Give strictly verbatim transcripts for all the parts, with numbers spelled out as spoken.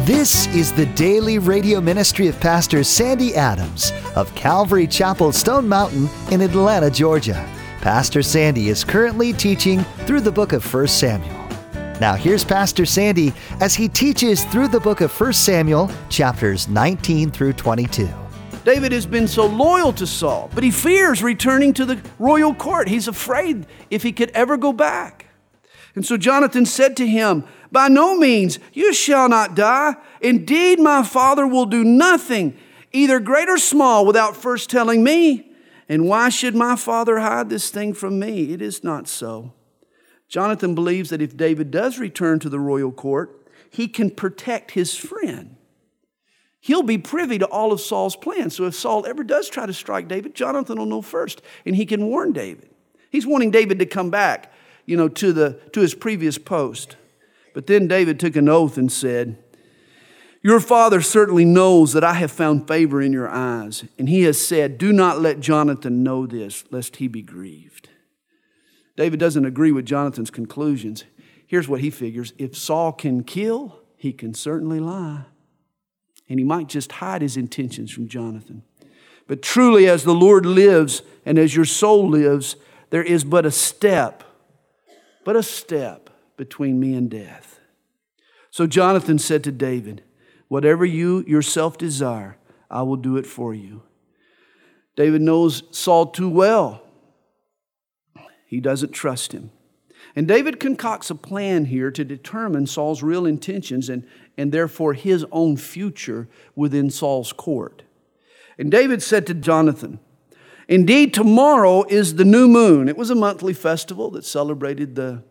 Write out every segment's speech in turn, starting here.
This is the daily radio ministry of Pastor Sandy Adams of Calvary Chapel, Stone Mountain in Atlanta, Georgia. Pastor Sandy is currently teaching through the book of First Samuel. Now here's Pastor Sandy as he teaches through the book of First Samuel, chapters nineteen through twenty-two. David has been so loyal to Saul, but he fears returning to the royal court. He's afraid if he could ever go back. And so Jonathan said to him, "By no means, you shall not die. Indeed, my father will do nothing, either great or small, without first telling me. And why should my father hide this thing from me? It is not so." Jonathan believes that if David does return to the royal court, he can protect his friend. He'll be privy to all of Saul's plans. So if Saul ever does try to strike David, Jonathan will know first, and he can warn David. He's wanting David to come back, you know, to the to his previous post. But then David took an oath and said, "Your father certainly knows that I have found favor in your eyes, and he has said, 'Do not let Jonathan know this, lest he be grieved.'" David doesn't agree with Jonathan's conclusions. Here's what he figures: if Saul can kill, he can certainly lie. And he might just hide his intentions from Jonathan. But truly, as the Lord lives and as your soul lives, there is but a step, but a step between me and death. So Jonathan said to David, "Whatever you yourself desire, I will do it for you." David knows Saul too well. He doesn't trust him. And David concocts a plan here to determine Saul's real intentions and, and therefore his own future within Saul's court. And David said to Jonathan, "Indeed, tomorrow is the new moon." It was a monthly festival that celebrated the,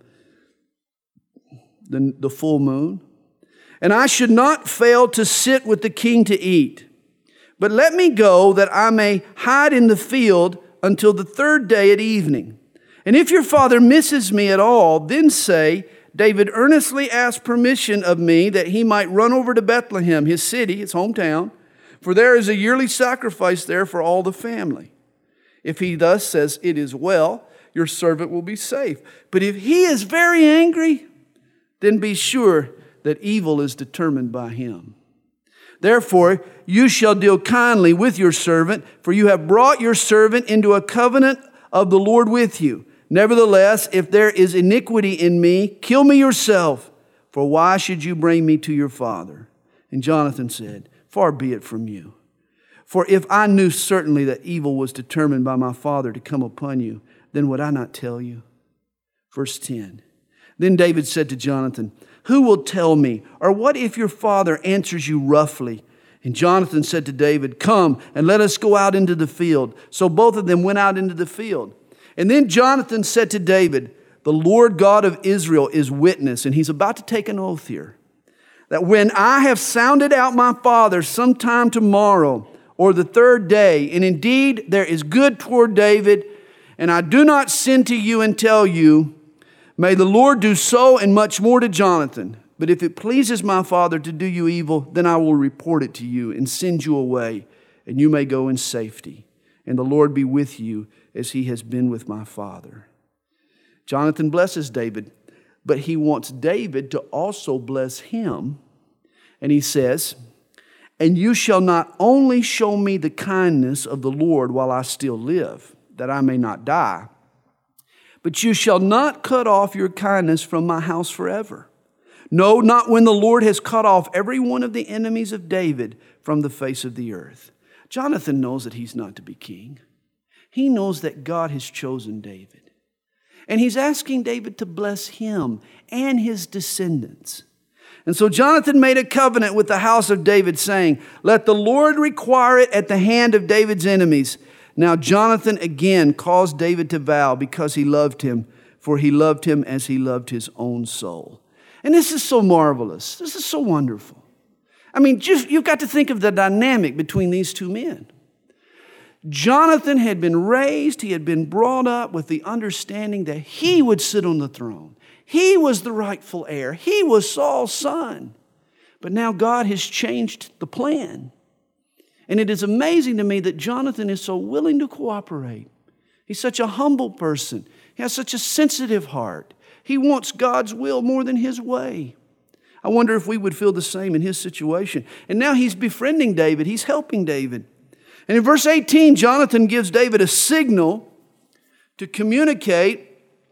the, the full moon. "And I should not fail to sit with the king to eat. But let me go that I may hide in the field until the third day at evening. And if your father misses me at all, then say, 'David earnestly asked permission of me that he might run over to Bethlehem, his city, his hometown, for there is a yearly sacrifice there for all the family.' If he thus says, 'It is well,' your servant will be safe. But if he is very angry, then be sure that evil is determined by him. Therefore, you shall deal kindly with your servant, for you have brought your servant into a covenant of the Lord with you. Nevertheless, if there is iniquity in me, kill me yourself, for why should you bring me to your father?" And Jonathan said, "Far be it from you. For if I knew certainly that evil was determined by my father to come upon you, then would I not tell you?" Verse ten. Then David said to Jonathan, "Who will tell me? Or what if your father answers you roughly?" And Jonathan said to David, "Come and let us go out into the field." So both of them went out into the field. And then Jonathan said to David, "The Lord God of Israel is witness," and he's about to take an oath here, "that when I have sounded out my father sometime tomorrow or the third day, and indeed there is good toward David, and I do not send to you and tell you, may the Lord do so and much more to Jonathan. But if it pleases my father to do you evil, then I will report it to you and send you away, and you may go in safety. And the Lord be with you as he has been with my father." Jonathan blesses David, but he wants David to also bless him. And he says, "And you shall not only show me the kindness of the Lord while I still live, that I may not die, but you shall not cut off your kindness from my house forever. No, not when the Lord has cut off every one of the enemies of David from the face of the earth." Jonathan knows that he's not to be king. He knows that God has chosen David. And he's asking David to bless him and his descendants. And so Jonathan made a covenant with the house of David, saying, "Let the Lord require it at the hand of David's enemies." Now Jonathan again caused David to vow because he loved him, for he loved him as he loved his own soul. And this is so marvelous. This is so wonderful. I mean, just you've got to think of the dynamic between these two men. Jonathan had been raised, he had been brought up with the understanding that he would sit on the throne. He was the rightful heir. He was Saul's son. But now God has changed the plan. And it is amazing to me that Jonathan is so willing to cooperate. He's such a humble person. He has such a sensitive heart. He wants God's will more than his way. I wonder if we would feel the same in his situation. And now he's befriending David. He's helping David. And in verse eighteen, Jonathan gives David a signal to communicate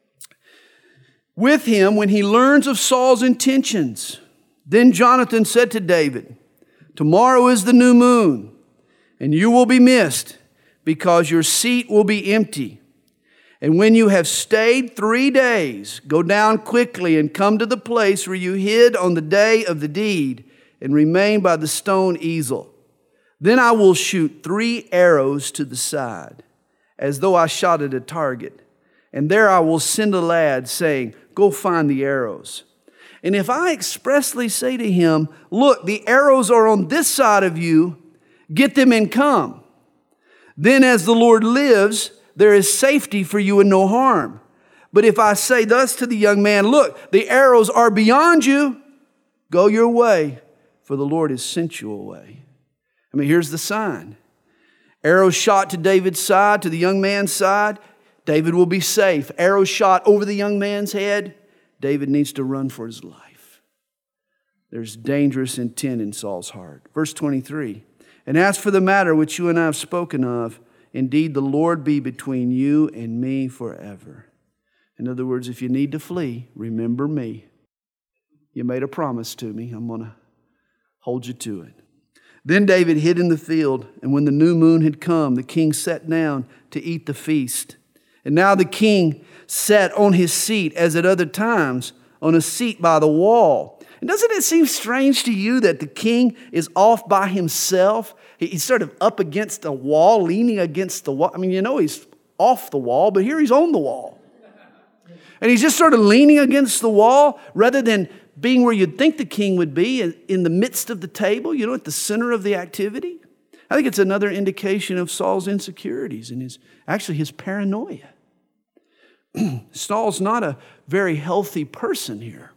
with him when he learns of Saul's intentions. Then Jonathan said to David, tomorrow is the new moon, and you will be missed, because your seat will be empty. And when you have stayed three days, go down quickly and come to the place where you hid on the day of the deed, and remain by the stone easel. Then I will shoot three arrows to the side, as though I shot at a target. And there I will send a lad, saying, go find the arrows. And if I expressly say to him, look, the arrows are on this side of you, get them and come. Then as the Lord lives, there is safety for you and no harm. But if I say thus to the young man, look, the arrows are beyond you, go your way, for the Lord has sent you away. I mean, here's the sign. Arrows shot to David's side, to the young man's side, David will be safe. Arrows shot over the young man's head, David needs to run for his life. There's dangerous intent in Saul's heart. Verse twenty-three, and as for the matter which you and I have spoken of, indeed the Lord be between you and me forever. In other words, if you need to flee, remember me. You made a promise to me. I'm going to hold you to it. Then David hid in the field, and when the new moon had come, the king sat down to eat the feast. And now the king sat on his seat, as at other times, on a seat by the wall. And doesn't it seem strange to you that the king is off by himself? He's sort of up against a wall, leaning against the wall. I mean, you know he's off the wall, but here he's on the wall. And he's just sort of leaning against the wall rather than being where you'd think the king would be, in the midst of the table, you know, at the center of the activity. I think it's another indication of Saul's insecurities and his, actually his paranoia. Saul's not a very healthy person here.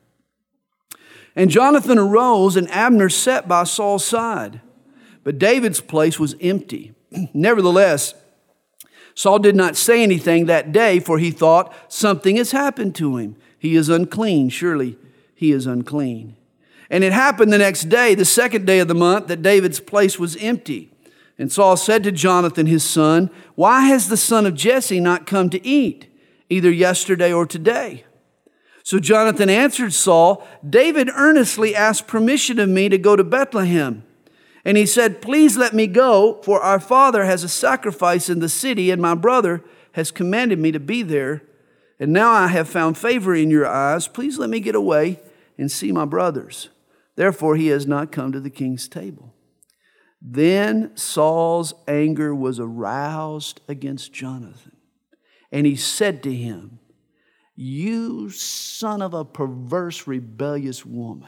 And Jonathan arose, and Abner sat by Saul's side. But David's place was empty. Nevertheless, Saul did not say anything that day, for he thought, something has happened to him. He is unclean. Surely he is unclean. And it happened the next day, the second day of the month, that David's place was empty. And Saul said to Jonathan, his son, why has the son of Jesse not come to eat, either yesterday or today? So Jonathan answered Saul, David earnestly asked permission of me to go to Bethlehem. And he said, please let me go, for our father has a sacrifice in the city, and my brother has commanded me to be there. And now I have found favor in your eyes. Please let me get away and see my brothers. Therefore he has not come to the king's table. Then Saul's anger was aroused against Jonathan. And he said to him, you son of a perverse, rebellious woman.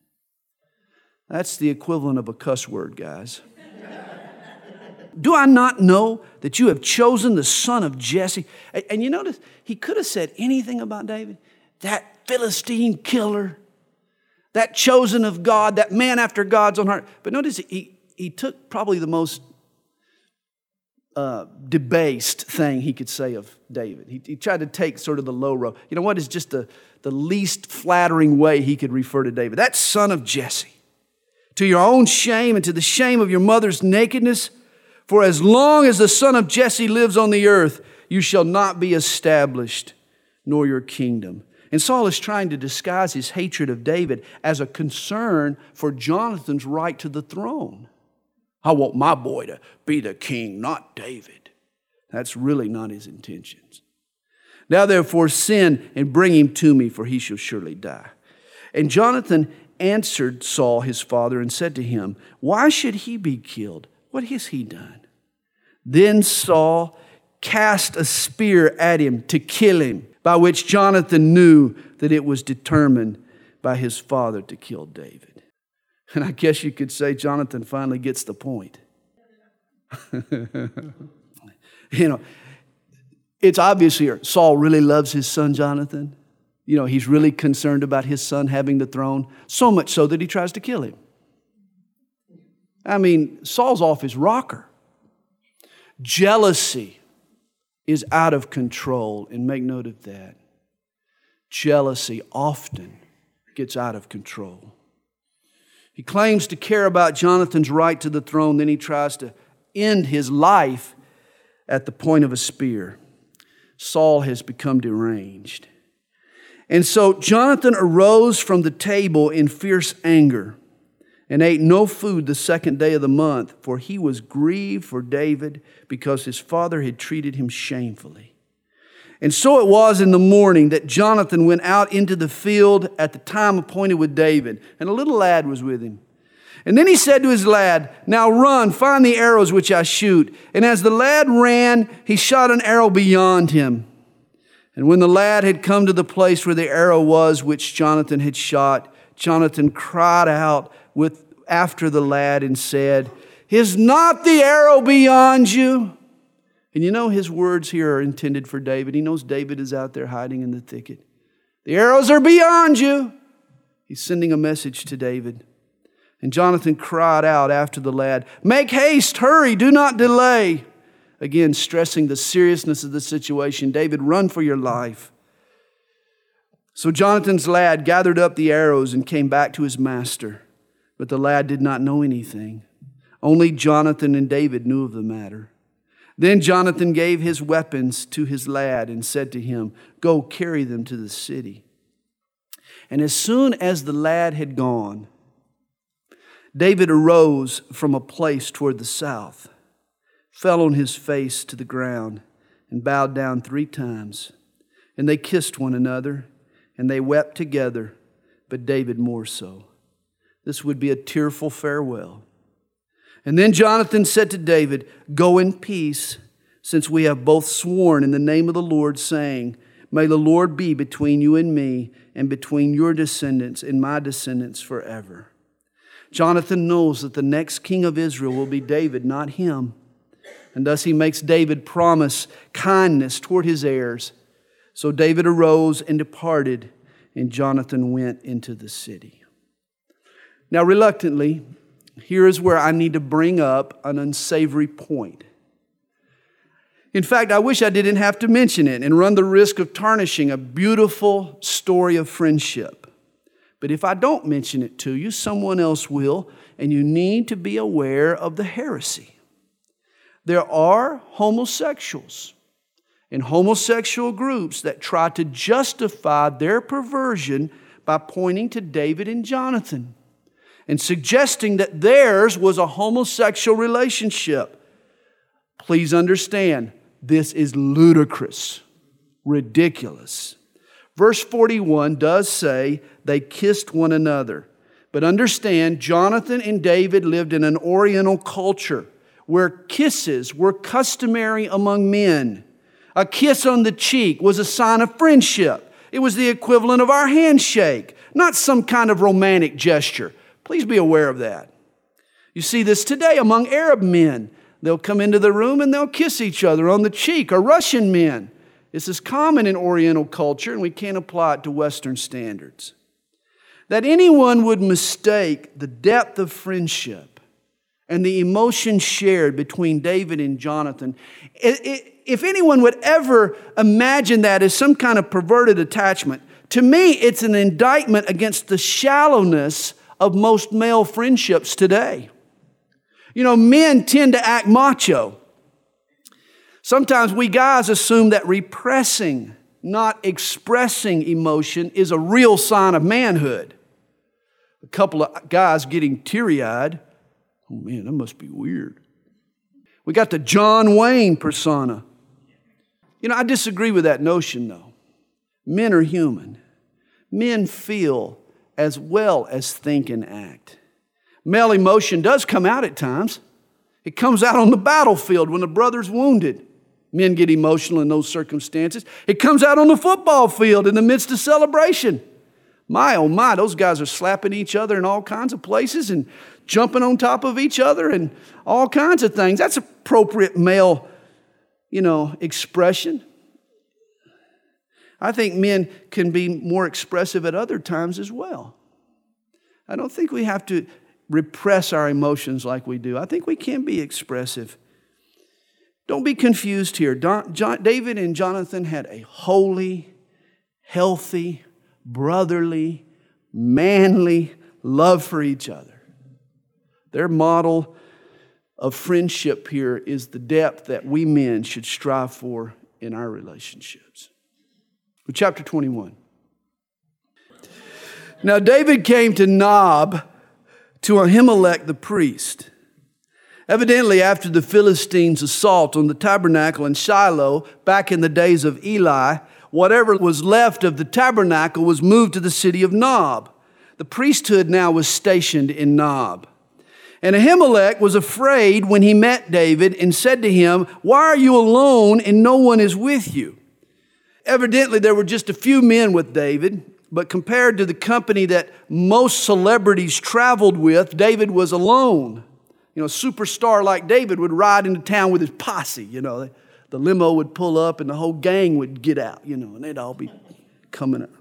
That's the equivalent of a cuss word, guys. Do I not know that you have chosen the son of Jesse? And, and you notice, he could have said anything about David. That Philistine killer, that chosen of God, that man after God's own heart. But notice, he, he took probably the most uh, debased thing he could say of David. He, he tried to take sort of the low road. You know what is just the, the least flattering way he could refer to David? That son of Jesse. To your own shame and to the shame of your mother's nakedness. For as long as the son of Jesse lives on the earth, you shall not be established, nor your kingdom. And Saul is trying to disguise his hatred of David as a concern for Jonathan's right to the throne. I want my boy to be the king, not David. That's really not his intentions. Now therefore sin and bring him to me, for he shall surely die. And Jonathan answered Saul his father and said to him, why should he be killed? What has he done? Then Saul cast a spear at him to kill him, by which Jonathan knew that it was determined by his father to kill David. And I guess you could say Jonathan finally gets the point. You know, it's obvious here, Saul really loves his son Jonathan. You know, he's really concerned about his son having the throne, so much so that he tries to kill him. I mean, Saul's off his rocker. Jealousy is out of control, and make note of that. Jealousy often gets out of control. He claims to care about Jonathan's right to the throne. Then he tries to end his life at the point of a spear. Saul has become deranged. And so Jonathan arose from the table in fierce anger and ate no food the second day of the month, for he was grieved for David because his father had treated him shamefully. And so it was in the morning that Jonathan went out into the field at the time appointed with David, and a little lad was with him. And then he said to his lad, "Now run, find the arrows which I shoot." And as the lad ran, he shot an arrow beyond him. And when the lad had come to the place where the arrow was which Jonathan had shot, Jonathan cried out with after the lad and said, "Is not the arrow beyond you?" And you know his words here are intended for David. He knows David is out there hiding in the thicket. The arrows are beyond you. He's sending a message to David. And Jonathan cried out after the lad, "Make haste, hurry, do not delay." Again, stressing the seriousness of the situation. "David, run for your life." So Jonathan's lad gathered up the arrows and came back to his master. But the lad did not know anything. Only Jonathan and David knew of the matter. Then Jonathan gave his weapons to his lad and said to him, "Go carry them to the city." And as soon as the lad had gone, David arose from a place toward the south, fell on his face to the ground, and bowed down three times. And they kissed one another, and they wept together, but David more so. This would be a tearful farewell. And then Jonathan said to David, "Go in peace, since we have both sworn in the name of the Lord, saying, 'May the Lord be between you and me, and between your descendants and my descendants forever.'" Jonathan knows that the next king of Israel will be David, not him. And thus he makes David promise kindness toward his heirs. So David arose and departed, and Jonathan went into the city. Now, reluctantly, here is where I need to bring up an unsavory point. In fact, I wish I didn't have to mention it and run the risk of tarnishing a beautiful story of friendship. But if I don't mention it to you, someone else will, and you need to be aware of the heresy. There are homosexuals and homosexual groups that try to justify their perversion by pointing to David and Jonathan and suggesting that theirs was a homosexual relationship. Please understand, this is ludicrous, ridiculous. Verse forty-one does say they kissed one another. But understand, Jonathan and David lived in an Oriental culture where kisses were customary among men. A kiss on the cheek was a sign of friendship. It was the equivalent of our handshake, not some kind of romantic gesture. Please be aware of that. You see this today among Arab men. They'll come into the room and they'll kiss each other on the cheek, or Russian men. This is common in Oriental culture, and we can't apply it to Western standards. That anyone would mistake the depth of friendship and the emotion shared between David and Jonathan, if anyone would ever imagine that as some kind of perverted attachment, to me it's an indictment against the shallowness of most male friendships today. You know, men tend to act macho. Sometimes we guys assume that repressing, not expressing emotion is a real sign of manhood. A couple of guys getting teary-eyed. Oh man, that must be weird. We got the John Wayne persona. You know, I disagree with that notion though. Men are human. Men feel as well as think and act. Male emotion does come out at times. It comes out on the battlefield when a brother's wounded. Men get emotional in those circumstances. It comes out on the football field in the midst of celebration. My, oh my, those guys are slapping each other in all kinds of places and jumping on top of each other and all kinds of things. That's appropriate male, you know, expression. I think men can be more expressive at other times as well. I don't think we have to repress our emotions like we do. I think we can be expressive. Don't be confused here. Don, John, David and Jonathan had a holy, healthy, brotherly, manly love for each other. Their model of friendship here is the depth that we men should strive for in our relationships. Chapter twenty-one. Now David came to Nob to Ahimelech the priest. Evidently, after the Philistines' assault on the tabernacle in Shiloh back in the days of Eli, whatever was left of the tabernacle was moved to the city of Nob. The priesthood now was stationed in Nob. And Ahimelech was afraid when he met David and said to him, "Why are you alone and no one is with you?" Evidently, there were just a few men with David, but compared to the company that most celebrities traveled with, David was alone. You know, a superstar like David would ride into town with his posse, you know. The limo would pull up and the whole gang would get out, you know, and they'd all be coming up.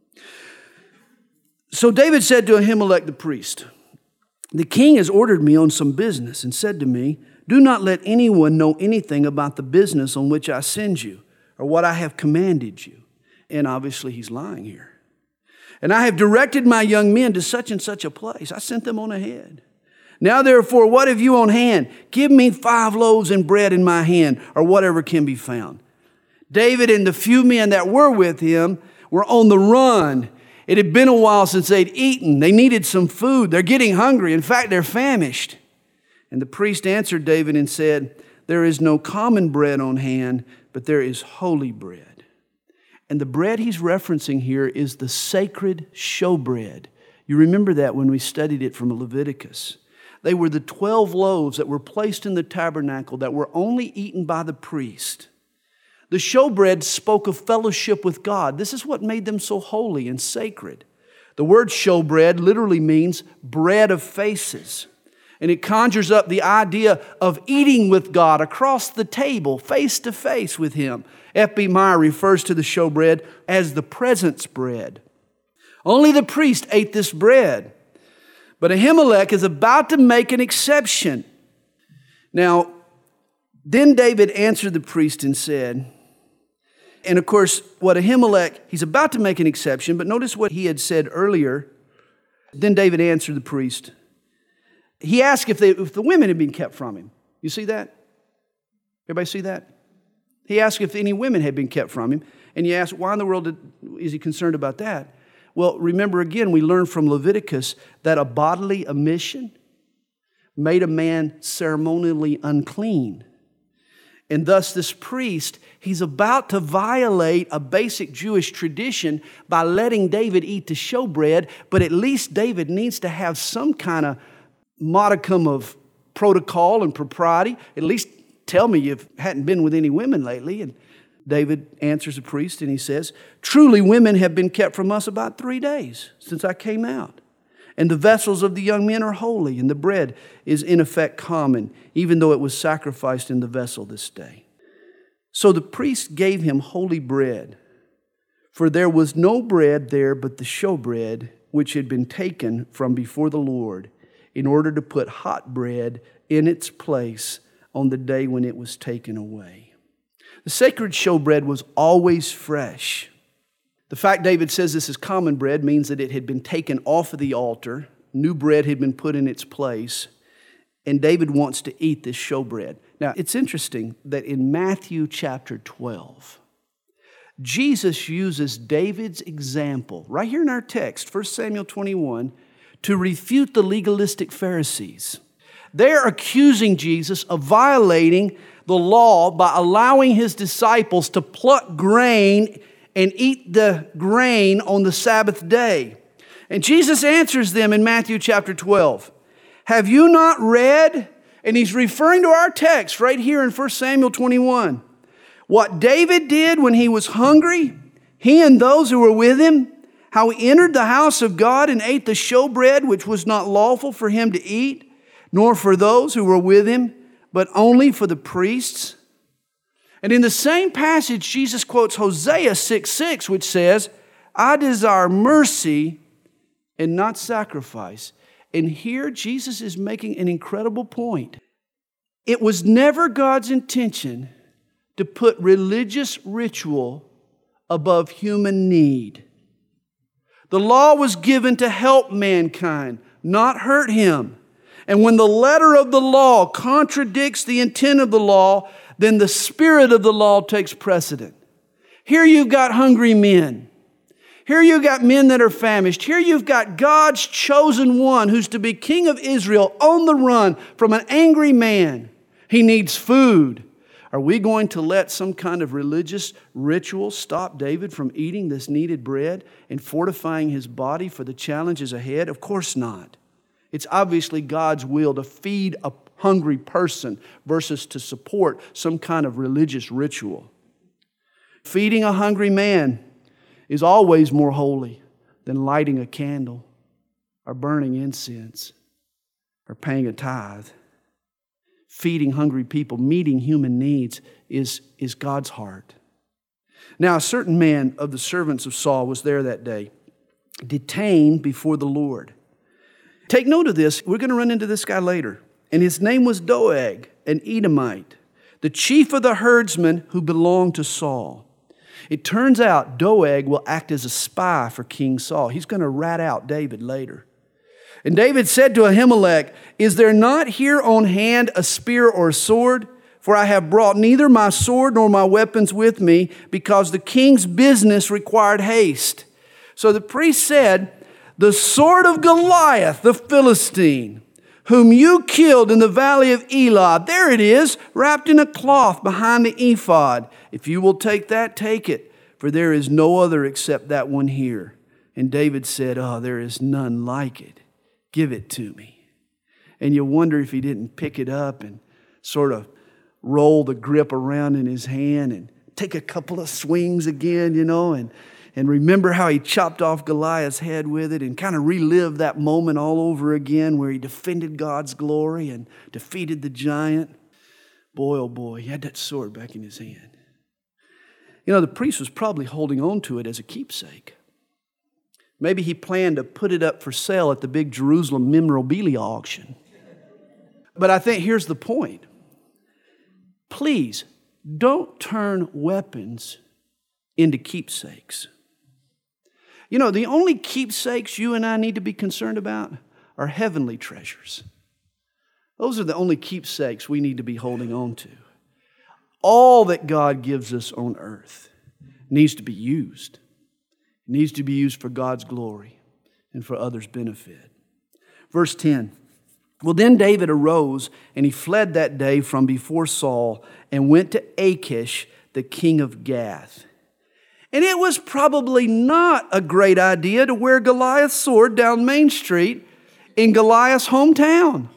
So David said to Ahimelech the priest, "The king has ordered me on some business and said to me, 'Do not let anyone know anything about the business on which I send you or what I have commanded you.'" And obviously he's lying here. "And I have directed my young men to such and such a place." I sent them on ahead. "Now therefore, what have you on hand? Give me five loaves and bread in my hand, or whatever can be found." David and the few men that were with him were on the run. It had been a while since they'd eaten. They needed some food. They're getting hungry. In fact, they're famished. And the priest answered David and said, "There is no common bread on hand, but there is holy bread." And the bread he's referencing here is the sacred showbread. You remember that when we studied it from Leviticus. They were the twelve loaves that were placed in the tabernacle that were only eaten by the priest. The showbread spoke of fellowship with God. This is what made them so holy and sacred. The word showbread literally means bread of faces. And it conjures up the idea of eating with God across the table, face to face with Him. F B Meyer refers to the showbread as the presence bread. Only the priest ate this bread. But Ahimelech is about to make an exception. Now, then David answered the priest and said, and of course, what Ahimelech, he's about to make an exception, but notice what he had said earlier. Then David answered the priest. He asked if, they, if the women had been kept from him. You see that? Everybody see that? He asked if any women had been kept from him. And you ask, why in the world did, is he concerned about that? Well, remember again, we learned from Leviticus that a bodily emission made a man ceremonially unclean. And thus this priest, he's about to violate a basic Jewish tradition by letting David eat the showbread, but at least David needs to have some kind of modicum of protocol and propriety. At least tell me you hadn't been with any women lately. And David answers the priest and he says, "Truly women have been kept from us about three days since I came out. And the vessels of the young men are holy, and the bread is in effect common, even though it was sacrificed in the vessel this day." So the priest gave him holy bread, for there was no bread there but the showbread, which had been taken from before the Lord, in order to put hot bread in its place on the day when it was taken away. The sacred showbread was always fresh. The fact David says this is common bread means that it had been taken off of the altar. New bread had been put in its place. And David wants to eat this showbread. Now, it's interesting that in Matthew chapter twelve, Jesus uses David's example, right here in our text, First Samuel twenty-one, to refute the legalistic Pharisees. They're accusing Jesus of violating the law by allowing His disciples to pluck grain and eat the grain on the Sabbath day. And Jesus answers them in Matthew chapter twelve. "Have you not read?" And He's referring to our text right here in First Samuel twenty-one. "What David did when he was hungry, he and those who were with him, how he entered the house of God and ate the showbread which was not lawful for him to eat, nor for those who were with him, but only for the priests." And in the same passage, Jesus quotes Hosea six six, which says, "I desire mercy and not sacrifice." And here Jesus is making an incredible point. It was never God's intention to put religious ritual above human need. The law was given to help mankind, not hurt him. And when the letter of the law contradicts the intent of the law, then the spirit of the law takes precedent. Here you've got hungry men. Here you've got men that are famished. Here you've got God's chosen one who's to be king of Israel on the run from an angry man. He needs food. Are we going to let some kind of religious ritual stop David from eating this needed bread and fortifying his body for the challenges ahead? Of course not. It's obviously God's will to feed a hungry person versus to support some kind of religious ritual. Feeding a hungry man is always more holy than lighting a candle or burning incense or paying a tithe. Feeding hungry people, meeting human needs is, is God's heart. Now, a certain man of the servants of Saul was there that day, detained before the Lord. Take note of this. We're going to run into this guy later. And his name was Doeg, an Edomite, the chief of the herdsmen who belonged to Saul. It turns out Doeg will act as a spy for King Saul. He's going to rat out David later. And David said to Ahimelech, "Is there not here on hand a spear or a sword? For I have brought neither my sword nor my weapons with me, because the king's business required haste." So the priest said, "The sword of Goliath, the Philistine, whom you killed in the valley of Elah, there it is, wrapped in a cloth behind the ephod. If you will take that, take it, for there is no other except that one here." And David said, "Oh, there is none like it. Give it to me." And you wonder if he didn't pick it up and sort of roll the grip around in his hand and take a couple of swings again, you know, and, and remember how he chopped off Goliath's head with it and kind of relive that moment all over again where he defended God's glory and defeated the giant. Boy, oh boy, he had that sword back in his hand. You know, the priest was probably holding on to it as a keepsake. Maybe he planned to put it up for sale at the big Jerusalem memorabilia auction. But I think here's the point. Please, don't turn weapons into keepsakes. You know, the only keepsakes you and I need to be concerned about are heavenly treasures. Those are the only keepsakes we need to be holding on to. All that God gives us on earth needs to be used. It needs to be used for God's glory and for others' benefit. Verse ten. Well, then David arose and he fled that day from before Saul and went to Achish, the king of Gath. And it was probably not a great idea to wear Goliath's sword down Main Street in Goliath's hometown.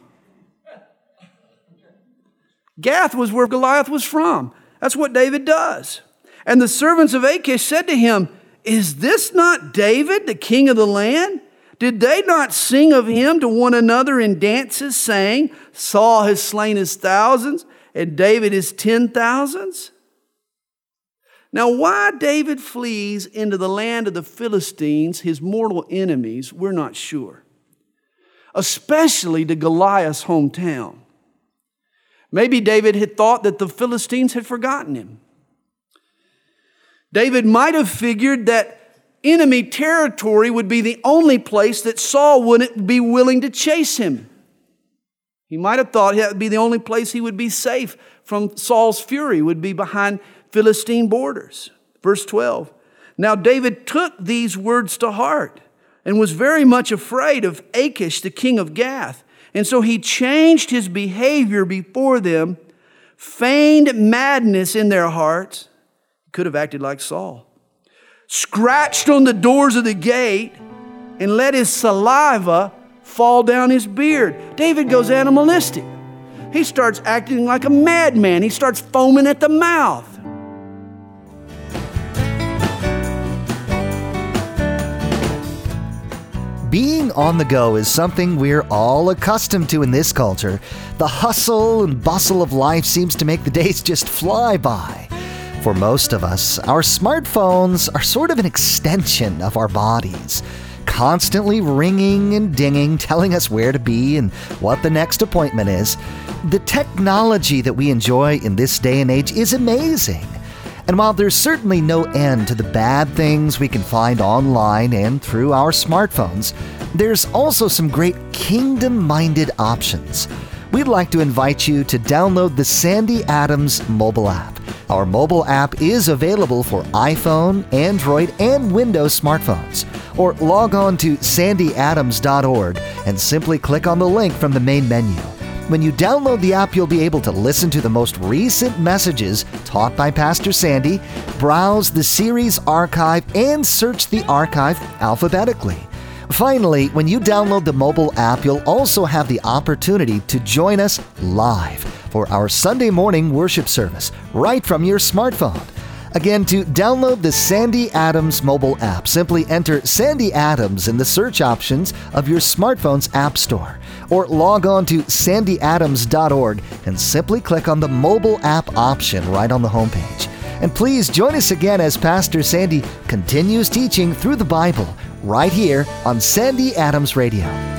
Gath was where Goliath was from. That's what David does. And the servants of Achish said to him, "Is this not David, the king of the land? Did they not sing of him to one another in dances, saying, 'Saul has slain his thousands, and David his ten thousands?'" Now, why David flees into the land of the Philistines, his mortal enemies, we're not sure. Especially to Goliath's hometown. Maybe David had thought that the Philistines had forgotten him. David might have figured that enemy territory would be the only place that Saul wouldn't be willing to chase him. He might have thought that would be the only place he would be safe from Saul's fury, would be behind Philistine borders. Verse twelve. Now David took these words to heart and was very much afraid of Achish, the king of Gath. And so he changed his behavior before them, feigned madness in their hearts. He could have acted like Saul. Scratched on the doors of the gate and let his saliva fall down his beard. David goes animalistic. He starts acting like a madman. He starts foaming at the mouth. Being on the go is something we're all accustomed to in this culture. The hustle and bustle of life seems to make the days just fly by. For most of us, our smartphones are sort of an extension of our bodies, constantly ringing and dinging, telling us where to be and what the next appointment is. The technology that we enjoy in this day and age is amazing. And while there's certainly no end to the bad things we can find online and through our smartphones, there's also some great kingdom-minded options. We'd like to invite you to download the Sandy Adams mobile app. Our mobile app is available for iPhone, Android, and Windows smartphones. Or log on to sandy adams dot org and simply click on the link from the main menu. When you download the app, you'll be able to listen to the most recent messages taught by Pastor Sandy, browse the series archive, and search the archive alphabetically. Finally, when you download the mobile app, you'll also have the opportunity to join us live for our Sunday morning worship service right from your smartphone. Again, to download the Sandy Adams mobile app, simply enter Sandy Adams in the search options of your smartphone's app store, or log on to sandy adams dot org and simply click on the mobile app option right on the homepage. And please join us again as Pastor Sandy continues teaching through the Bible right here on Sandy Adams Radio.